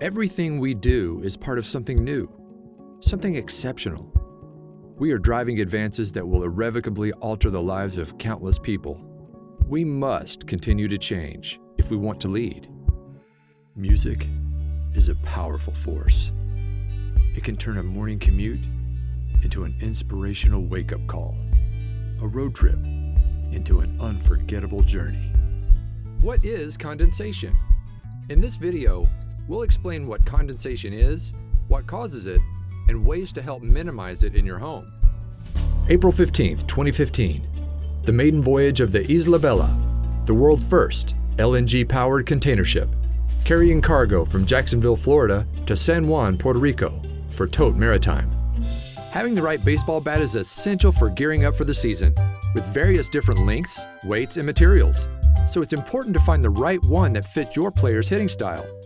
Everything we do is part of something new, something exceptional. We are driving advances that will irrevocably alter the lives of countless people. We must continue to change if we want to lead. Music is a powerful force. It can turn a morning commute into an inspirational wake-up call, a road trip into an unforgettable journey. What is condensation? In this video, we'll explain what condensation is, what causes it, and ways to help minimize it in your home. April 15th, 2015. The maiden voyage of the Isla Bella, the world's first LNG-powered container ship, carrying cargo from Jacksonville, Florida to San Juan, Puerto Rico for Tote Maritime. Having the right baseball bat is essential for gearing up for the season, with various different lengths, weights, and materials. So it's important to find the right one that fits your player's hitting style.